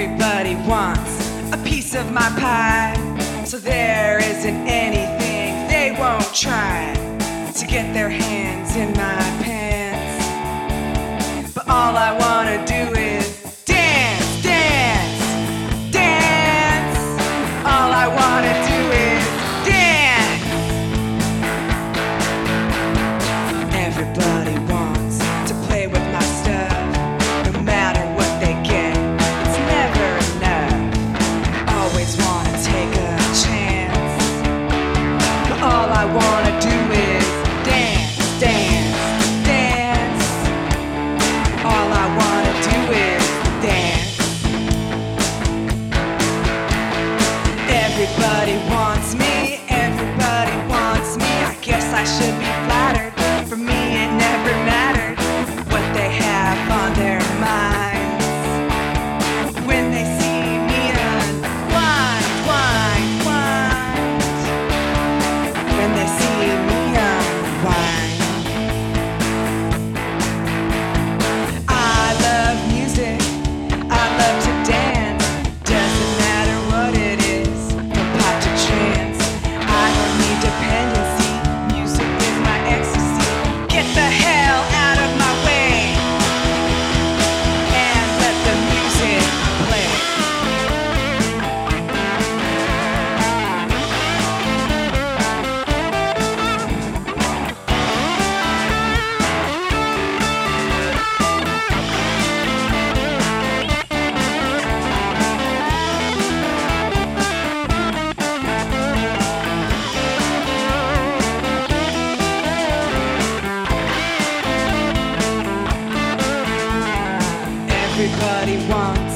Everybody wants a piece of my pie, so there isn't anything they won't try to get their hands in my pants. But all I wanna do is dance, dance, dance. All I wanna do is dance. Everybody wants to play with my stuff. No matter what they get, it's never enough. Always wanna take a chance. But all I wanna do is dance, dance, dance. All I wanna do is dance. Everybody wants me, everybody wants me. I guess I should be flattered. For me it never mattered what they have on their minds. When they see me unwind, wind, wind. When they see me unwind. I love music, I love to dance. Doesn't matter what it is, from pop to trance. I don't need dependency, music is my ecstasy. Get the hell out of my way and let the music play. Everybody wants